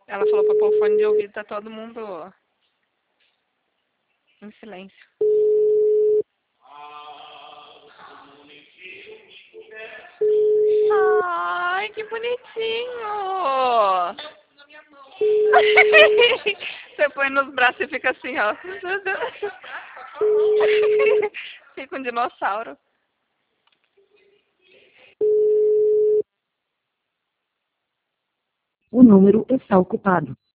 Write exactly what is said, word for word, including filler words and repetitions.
Ela falou pra pôr o fone de ouvido, tá todo mundo em silêncio. Ai, que bonitinho! Você põe nos braços e fica assim, ó. Fica um dinossauro. O número está ocupado.